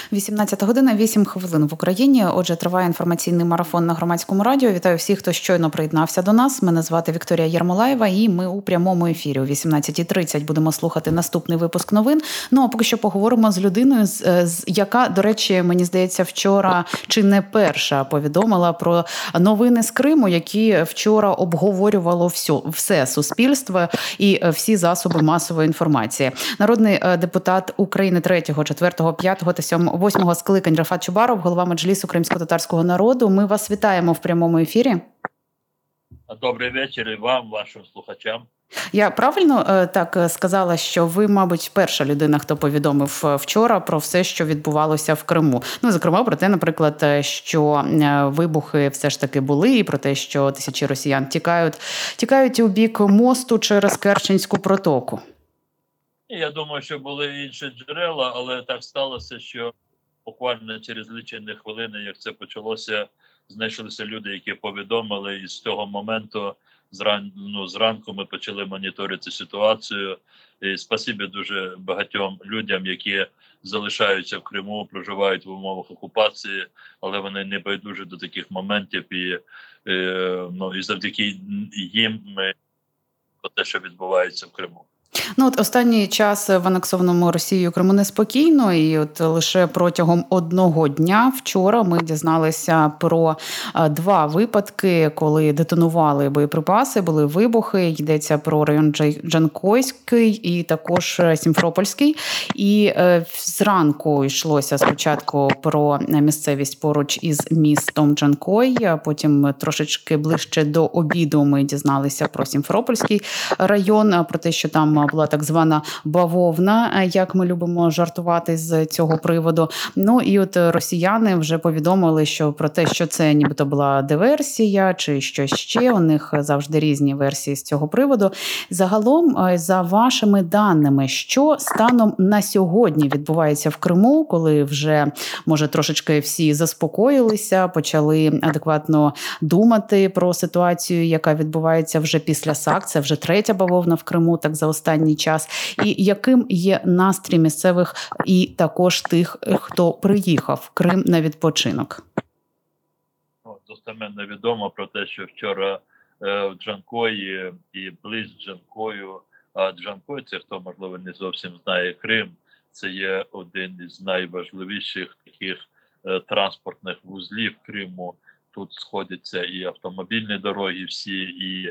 18 година, 8 хвилин в Україні. Отже, триває інформаційний марафон на Громадському радіо. Вітаю всіх, хто щойно приєднався до нас. Мене звати Вікторія Єрмолаєва і ми у прямому ефірі. О 18:30 будемо слухати наступний випуск новин. Ну, а поки що поговоримо з людиною, яка, до речі, мені здається, вчора чи не перша повідомила про новини з Криму, які вчора обговорювало все суспільство і всі засоби масової інформації. Народний депутат України 3-го, 4-го, 5-го та 8-го скликань Рафат Чубаров, голова Меджлісу кримськотатарського народу. Ми вас вітаємо в прямому ефірі. Добрий вечір і вам, вашим слухачам. Я правильно так сказала, що ви, мабуть, перша людина, хто повідомив вчора про все, що відбувалося в Криму. Ну, зокрема, про те, наприклад, що вибухи все ж таки були, і про те, що тисячі росіян тікають у бік мосту через Керченську протоку. Я думаю, що були інші джерела, але так сталося, що буквально через лічені хвилини, як це почалося, знайшлися люди, які повідомили, і з того моменту зранку ми почали моніторити ситуацію. І спасибі дуже багатьом людям, які залишаються в Криму, проживають в умовах окупації, але вони не байдужі до таких моментів, і завдяки їм ми про те, що відбувається в Криму. Ну, от останній час в анексованому Росією Криму неспокійно, і от лише протягом одного дня вчора ми дізналися про 2 випадки, коли детонували боєприпаси, були вибухи. Йдеться про район Джанкойський і також Сімфропольський. І зранку йшлося спочатку про місцевість поруч із містом Джанкой, а потім трошечки ближче до обіду ми дізналися про Сімфропольський район, про те, що там була так звана бавовна, як ми любимо жартувати з цього приводу. Ну і от росіяни вже повідомили, що про те, що це нібито була диверсія чи щось ще. У них завжди різні версії з цього приводу. Загалом, за вашими даними, що станом на сьогодні відбувається в Криму, коли вже, може, трошечки всі заспокоїлися, почали адекватно думати про ситуацію, яка відбувається вже після САК. Це вже 3-я бавовна в Криму, так за останній час. І яким є настрій місцевих і також тих, хто приїхав в Крим на відпочинок? Достеменно відомо про те, що вчора в Джанкої і близько Джанкою, а Джанкой, це хто, можливо, не зовсім знає Крим, це є один із найважливіших таких транспортних вузлів Криму. Тут сходяться і автомобільні дороги всі, і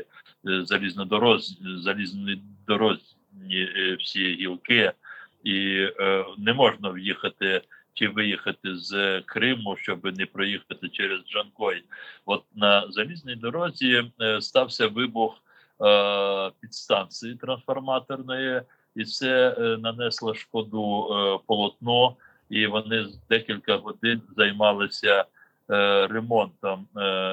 залізні дорожні всі гілки, і не можна в'їхати чи виїхати з Криму, щоб не проїхати через Джанкой. От на залізній дорозі стався вибух підстанції трансформаторної, і це нанесло шкоду полотно, і вони декілька годин займалися ремонтом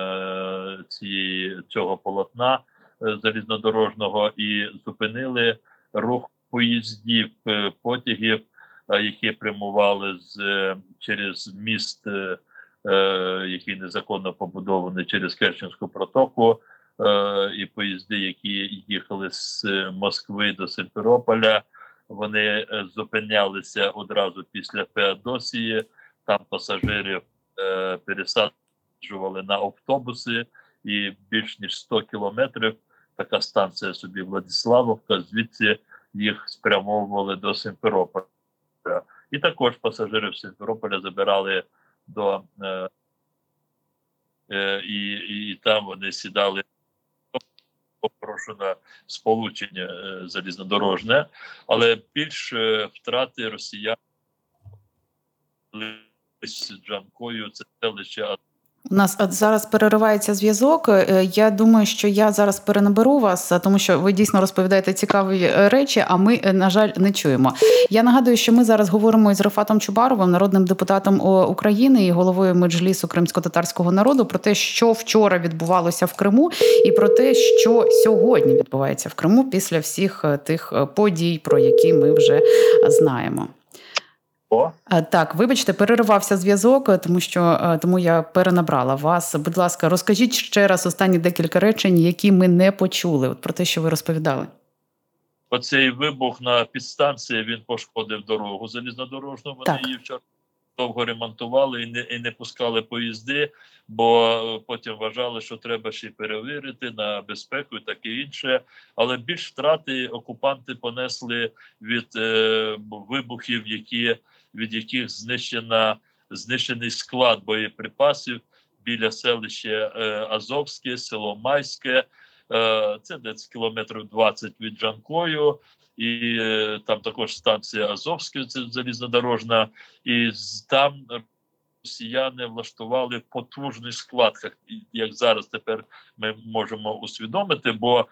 цього полотна залізнодорожного і зупинили рух поїздів, потягів, які прямували через міст, який незаконно побудований через Керченську протоку, і поїзди, які їхали з Москви до Симферополя, вони зупинялися одразу після Феодосії, там пасажирів пересаджували на автобуси, і більш ніж 100 кілометрів, така станція собі Владиславовка, звідси їх спрямовували до Симферополя. І також пасажирів Симферополя забирали і там вони сідали, попрошу сполучення залізнодорожне, але більш втрати росіян з Джанкою, це селище. У нас зараз переривається зв'язок. Я думаю, що я зараз перенаберу вас, тому що ви дійсно розповідаєте цікаві речі, а ми, на жаль, не чуємо. Я нагадую, що ми зараз говоримо із Рафатом Чубаровим, народним депутатом України і головою Меджлісу кримськотатарського народу, про те, що вчора відбувалося в Криму, і про те, що сьогодні відбувається в Криму після всіх тих подій, про які ми вже знаємо. Так, вибачте, переривався зв'язок, тому я перенабрала вас. Будь ласка, розкажіть ще раз останні декілька речень, які ми не почули, про те, що ви розповідали. Оцей вибух на підстанції, він пошкодив дорогу залізнодорожну, вони її вчора довго ремонтували і не пускали поїзди, бо потім вважали, що треба ще й перевірити на безпеку і таке інше. Але більш втрати окупанти понесли від вибухів, від яких знищений склад боєприпасів біля селища Азовське, село Майське. Це десь кілометрів 20 від Джанкою. І там також станція Азовська, це залізнодорожна, і там росіяни влаштували потужний склад, як зараз тепер ми можемо усвідомити, бо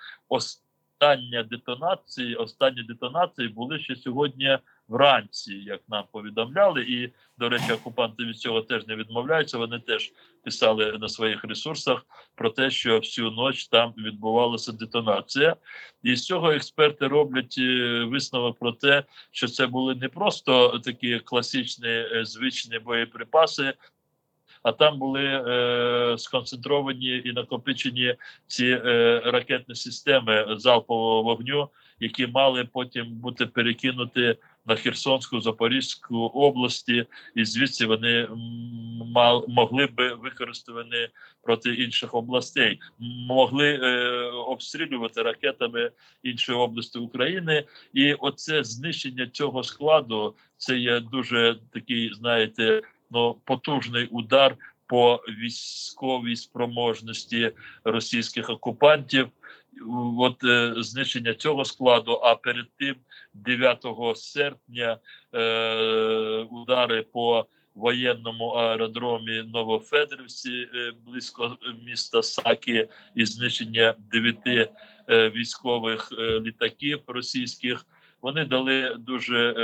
останні детонації були ще сьогодні вранці, як нам повідомляли, і, до речі, окупанти від цього теж не відмовляються, вони теж писали на своїх ресурсах про те, що всю ніч там відбувалася детонація. І з цього експерти роблять висновок про те, що це були не просто такі класичні звичні боєприпаси, а там були сконцентровані і накопичені ці ракетні системи залпового вогню, які мали потім бути перекинуті на Херсонську, Запорізьку області, і звідси вони могли би використані проти інших областей, могли обстрілювати ракетами інші області України. І оце знищення цього складу, це є дуже такий, знаєте, потужний удар по військовій спроможності російських окупантів. От знищення цього складу, а перед тим 9 серпня удари по воєнному аеродромі Новофедорівці близько міста Саки і знищення 9 військових літаків російських. Вони дали дуже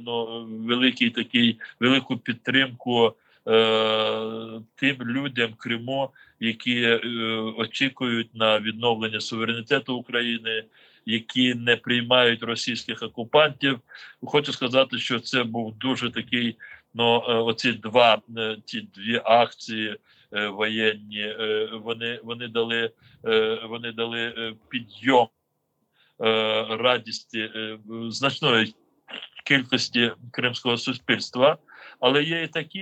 велику підтримку тим людям Криму, які очікують на відновлення суверенітету України, які не приймають російських окупантів. Хочу сказати, що це був дуже такий, оці дві акції воєнні, вони дали підйом радісті значної кількості кримського суспільства, але є і такі,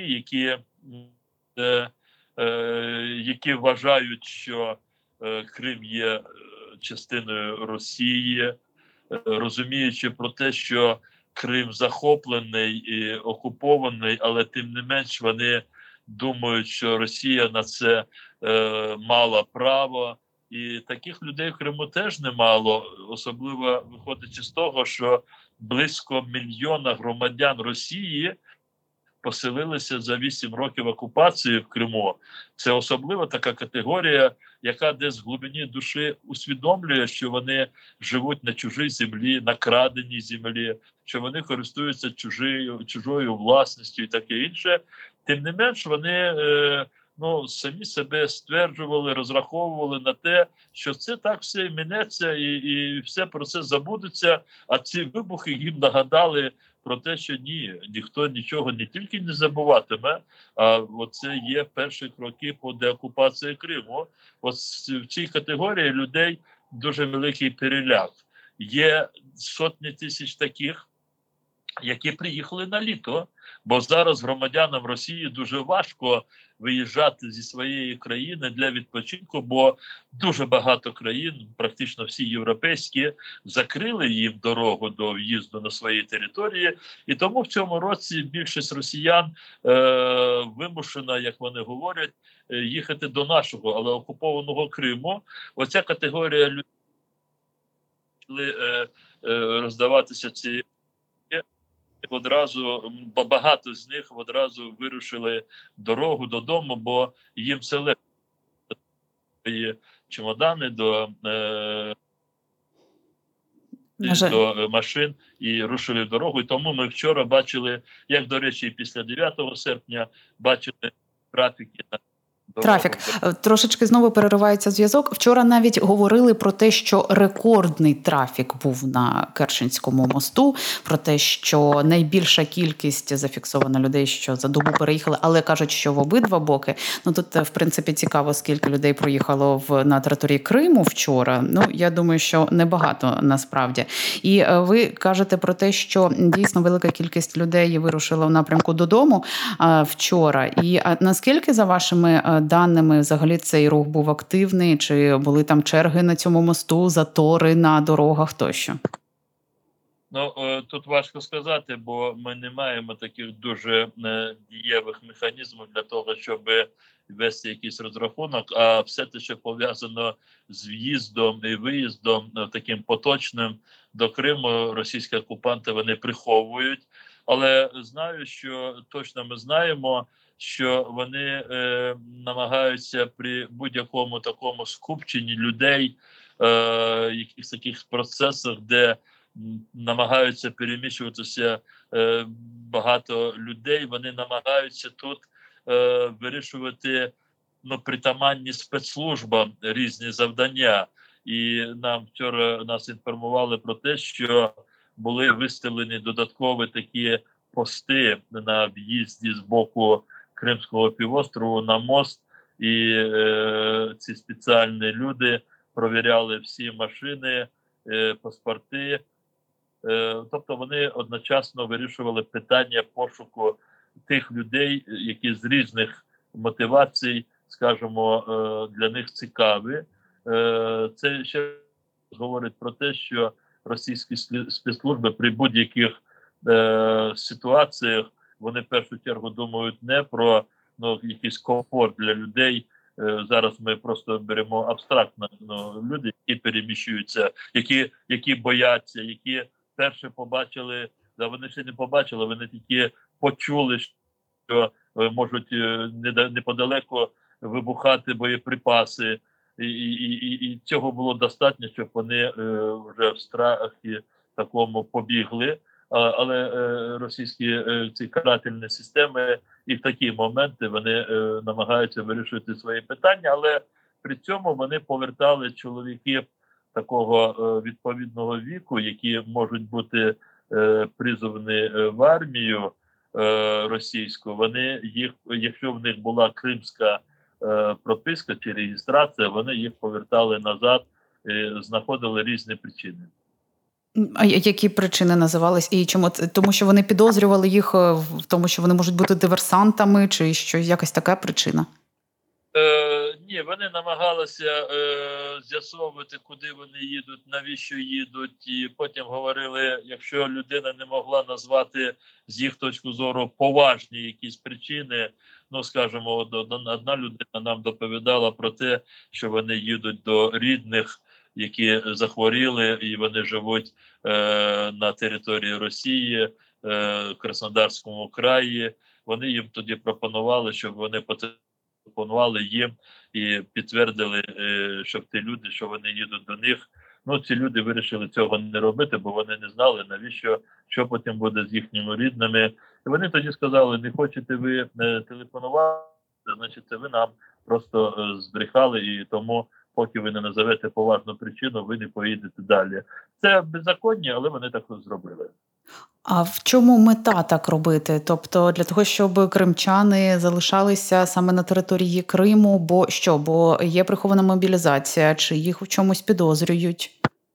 які вважають, що Крим є частиною Росії, розуміючи про те, що Крим захоплений і окупований, але тим не менш вони думають, що Росія на це мала право. І таких людей в Криму теж немало, особливо виходячи з того, що близько 1 мільйона громадян Росії поселилися за 8 років окупації в Криму. Це особлива така категорія, яка десь в глибині душі усвідомлює, що вони живуть на чужій землі, на краденій землі, що вони користуються чужою власністю і таке інше. Тим не менш, вони самі себе стверджували, розраховували на те, що це так все і минеться, і все про це забудеться, а ці вибухи їм нагадали про те, що ніхто нічого не тільки не забуватиме, а оце є перші кроки по деокупації Криму. Ось в цій категорії людей дуже великий переляк. Є сотні тисяч таких, які приїхали на літо, бо зараз громадянам Росії дуже важко виїжджати зі своєї країни для відпочинку, бо дуже багато країн, практично всі європейські, закрили їм дорогу до в'їзду на свої території, і тому в цьому році більшість росіян вимушена, як вони говорять, їхати до нашого, але окупованого Криму. Оця категорія людей роздаватися ці одразу, багато з них одразу вирушили дорогу додому, бо їм все легко чемодани до машин і рушили в дорогу. І тому ми вчора бачили, як, до речі, після 9 серпня бачили графіки Трафік. Трошечки знову переривається зв'язок. Вчора навіть говорили про те, що рекордний трафік був на Керченському мосту, про те, що найбільша кількість зафіксовано людей, що за добу переїхали, але кажуть, що в обидва боки. Ну тут, в принципі, цікаво, скільки людей проїхало на території Криму вчора. Ну, я думаю, що небагато насправді. І ви кажете про те, що дійсно велика кількість людей вирушила в напрямку додому вчора. І наскільки, за вашими даними, взагалі цей рух був активний? Чи були там черги на цьому мосту, затори на дорогах тощо? Ну, тут важко сказати, бо ми не маємо таких дуже дієвих механізмів для того, щоб вести якийсь розрахунок, а все те, що пов'язано з в'їздом і виїздом таким поточним до Криму, російські окупанти вони приховують. Але знаю, що точно ми знаємо, що вони намагаються при будь-якому такому скупченні людей, якихось таких процесах, де намагаються переміщуватися багато людей, вони намагаються тут вирішувати притаманні спецслужбам різні завдання. І нам вчора нас інформували про те, що були виставлені додаткові такі пости на в'їзді з боку Кримського півострову на мост, і ці спеціальні люди провіряли всі машини, паспорти. Тобто вони одночасно вирішували питання пошуку тих людей, які з різних мотивацій, скажімо, для них цікаві. Це ще говорить про те, що російські спецслужби при будь-яких ситуаціях вони в першу чергу думають не про якийсь комфорт для людей. Зараз ми просто беремо абстрактно люди, які переміщуються, які бояться, які перше побачили, вони ще не побачили, вони тільки почули, що можуть неподалеко вибухати боєприпаси, і цього було достатньо, щоб вони вже в страхі такому побігли. Але російські ці карательні системи і в такі моменти вони намагаються вирішувати свої питання, але при цьому вони повертали чоловіків такого відповідного віку, які можуть бути призовні в армію російську. Вони їх, якщо в них була кримська прописка чи реєстрація, вони їх повертали назад, знаходили різні причини. А які причини називались? І чому? Тому що вони підозрювали їх в тому, що вони можуть бути диверсантами, чи що якась така причина? Ні, вони намагалися з'ясовувати, куди вони їдуть, навіщо їдуть, і потім говорили, якщо людина не могла назвати з їх точки зору поважні якісь причини, скажімо, одна людина нам доповідала про те, що вони їдуть до рідних, які захворіли, і вони живуть на території Росії, в Краснодарському краї. Вони їм тоді пропонували, щоб вони пропонували їм і підтвердили, щоб ті люди, що вони їдуть до них. Ці люди вирішили цього не робити, бо вони не знали, навіщо, що потім буде з їхніми рідними. І вони тоді сказали, не хочете ви телефонувати, значить це ви нам просто збрехали, і тому поки ви не назовете поважну причину, ви не поїдете далі. Це беззаконня, але вони так зробили. А в чому мета так робити? Тобто для того, щоб кримчани залишалися саме на території Криму, бо є прихована мобілізація, чи їх в чомусь підозрюють?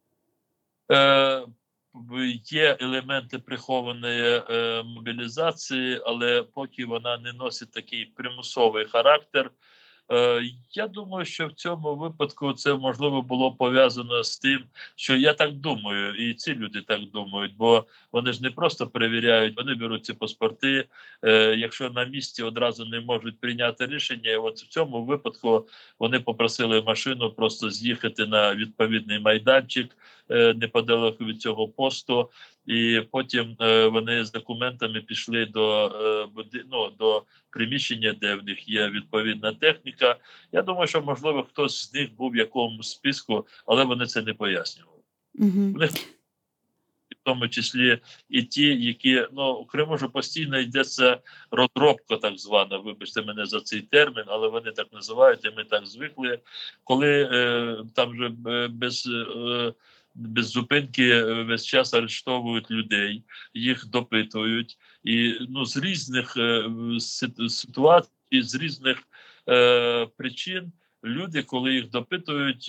Є елементи прихованої мобілізації, але поки вона не носить такий примусовий характер. Я думаю, що в цьому випадку це, можливо, було пов'язано з тим, що я так думаю, і ці люди так думають, бо вони ж не просто перевіряють, вони беруть ці паспорти. Якщо на місці одразу не можуть прийняти рішення, от в цьому випадку вони попросили машину просто з'їхати на відповідний майданчик неподалеку від цього посту, і потім вони з документами пішли до приміщення, де в них є відповідна техніка. Я думаю, що, можливо, хтось з них був в якомусь списку, але вони це не пояснювали. Угу. тому числі і ті, які у Криму ж постійно йдеться розробка, так звана. Вибачте мене за цей термін, але вони так називають, і ми так звикли. Коли там вже без зупинки весь час арештовують людей, їх допитують, і з різних ситуацій, з різних причин. Люди, коли їх допитують,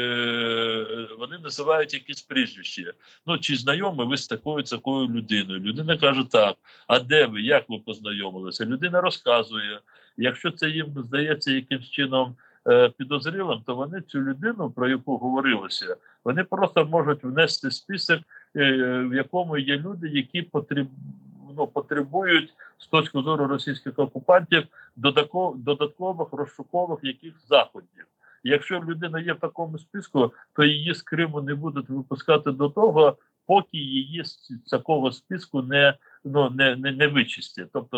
вони називають якісь прізвища. Чи знайомі ви з такою людиною? Людина каже так, а де ви, як ви познайомилися? Людина розказує. Якщо це їм здається якимсь чином підозрілим, то вони цю людину, про яку говорилося, вони просто можуть внести список, в якому є люди, які потребують з точки зору російських окупантів додаткових розшукових якихось заходів. Якщо людина є в такому списку, то її з Криму не будуть випускати до того, поки її з такого списку не вичистять, тобто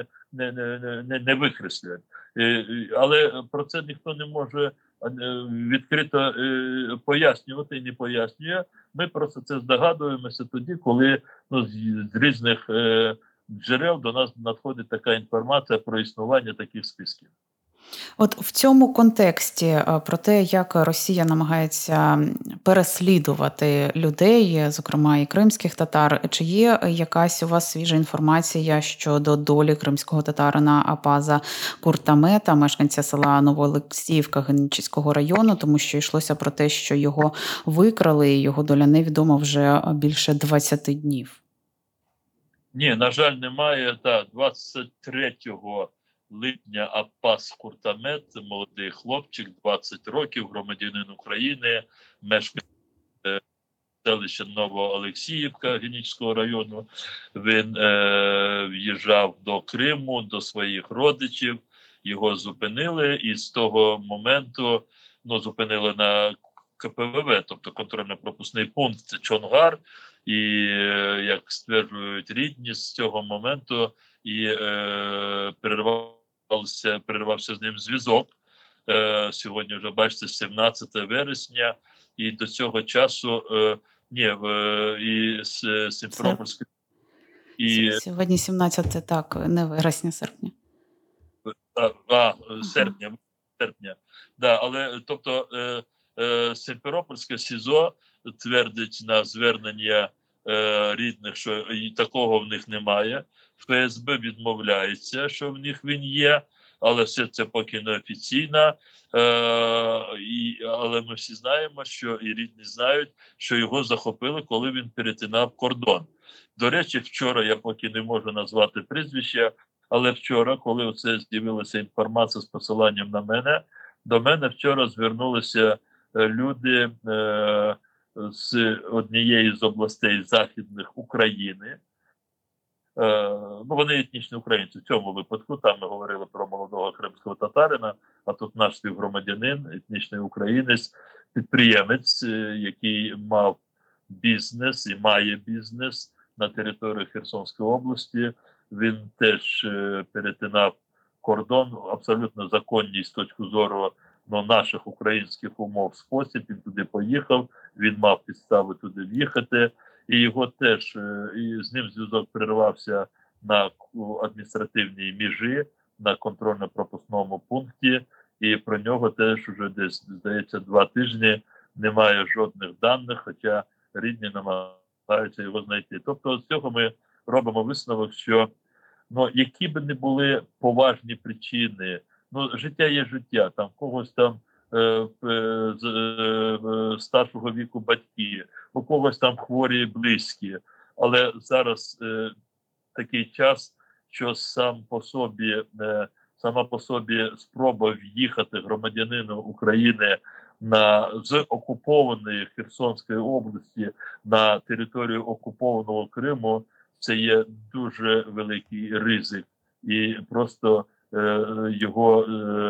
не викреслять. Але про це ніхто не може відкрито пояснювати і не пояснює. Ми просто це здогадуємося тоді, коли з різних джерел до нас надходить така інформація про існування таких списків. От в цьому контексті про те, як Росія намагається переслідувати людей, зокрема і кримських татар, чи є якась у вас свіжа інформація щодо долі кримського татарина Апаза Куртамета, мешканця села Новоолексіївка Генічеського району, тому що йшлося про те, що його викрали, і його доля невідома вже більше 20 днів? Ні, на жаль, немає. 23 липня Апаз Куртамет, молодий хлопчик, 20 років, громадянин України, мешканець селища Новоолексіївка Генічеського району. Він в'їжджав до Криму, до своїх родичів, його зупинили, і з того моменту зупинили на КПВВ, тобто контрольно-пропускний пункт, це Чонгар, і, як стверджують рідні, з цього моменту і перервався з ним зв'язок. Сьогодні вже, бачите, 17 вересня, і до цього часу і Сімферопольської... Сьогодні 17, так, не вересня, серпня. Серпня. Да, але, тобто, Сімферопольське СІЗО твердить на звернення рідних, що такого в них немає. ФСБ відмовляється, що в них він є, але все це поки не офіційно. Але ми всі знаємо, що і рідні знають, що його захопили, коли він перетинав кордон. До речі, вчора, я поки не можу назвати прізвище, але вчора, коли оце з'явилася інформація з посиланням на мене, до мене вчора звернулися люди з однієї з областей західних України. Вони етнічні українці. В цьому випадку там ми говорили про молодого кримського татарина, а тут наш співгромадянин, етнічний українець, підприємець, який мав бізнес і має бізнес на території Херсонської області. Він теж перетинав кордон, абсолютно законній з точки зору наших українських умов спосіб. Він туди поїхав, він мав підстави туди в'їхати. І його теж, і з ним зв'язок перервався на адміністративній межі, на контрольно-пропускному пункті, і про нього теж вже десь, здається, 2 тижні немає жодних даних, хоча рідні намагаються його знайти. Тобто з цього ми робимо висновок, що які б не були поважні причини, життя є життя, там когось там старшого віку батьки, у когось там хворі близькі. Але зараз такий час, що сама по собі спроба в'їхати громадянину України з окупованої Херсонської області на територію окупованого Криму, це є дуже великий ризик. І просто його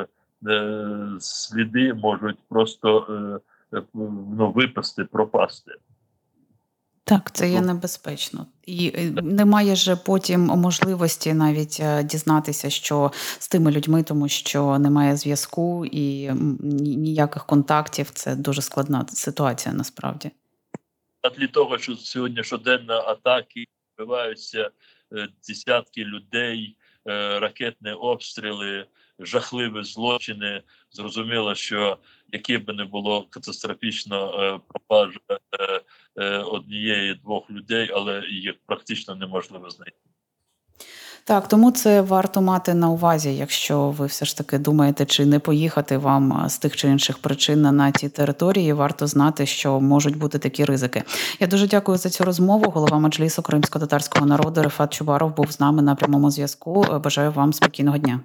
сліди можуть просто випасти, пропасти. Так, це є небезпечно. І немає ж потім можливості навіть дізнатися, що з тими людьми, тому що немає зв'язку і ніяких контактів. Це дуже складна ситуація насправді. на тлі того, що сьогодні щоденно атаки, вбиваються десятки людей, ракетні обстріли, жахливі злочини. Зрозуміло, що яке би не було катастрофічно пропажа однієї-двох людей, але їх практично неможливо знайти. Так, тому це варто мати на увазі, якщо ви все ж таки думаєте, чи не поїхати вам з тих чи інших причин на ті території, варто знати, що можуть бути такі ризики. Я дуже дякую за цю розмову. Голова Меджлісу кримськотатарського народу Рефат Чубаров був з нами на прямому зв'язку. Бажаю вам спокійного дня.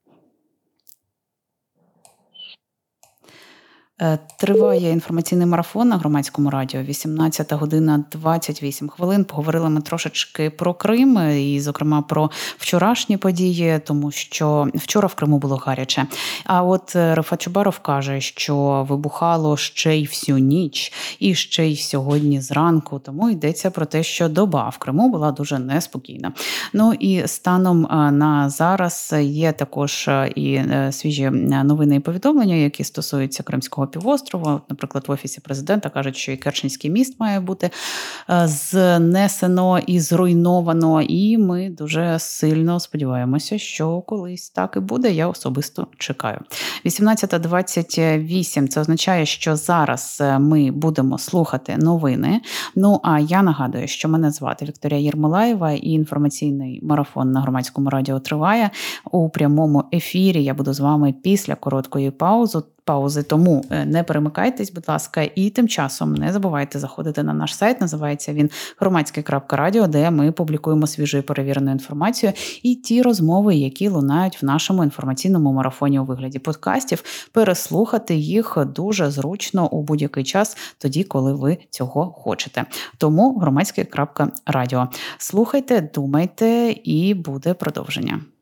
Триває інформаційний марафон на Громадському радіо. 18 година 28 хвилин. Поговорили ми трошечки про Крим і, зокрема, про вчорашні події, тому що вчора в Криму було гаряче. А от Рефат Чубаров каже, що вибухало ще й всю ніч, і ще й сьогодні зранку. Тому йдеться про те, що доба в Криму була дуже неспокійна. Ну і станом на зараз є також і свіжі новини і повідомлення, які стосуються Кримського півострова. Наприклад, в Офісі президента кажуть, що і Керченський міст має бути знесено і зруйновано. І ми дуже сильно сподіваємося, що колись так і буде. Я особисто чекаю. 18:28. Це означає, що зараз ми будемо слухати новини. Ну, а я нагадую, що мене звати Вікторія Єрмолаєва, і інформаційний марафон на Громадському радіо триває. У прямому ефірі я буду з вами після короткої паузи, тому не перемикайтесь, будь ласка, і тим часом не забувайте заходити на наш сайт, називається він громадське.радіо, де ми публікуємо свіжу і перевірену інформацію і ті розмови, які лунають в нашому інформаційному марафоні у вигляді подкастів. Переслухати їх дуже зручно у будь-який час, тоді, коли ви цього хочете. Тому громадське.радіо. Слухайте, думайте, і буде продовження.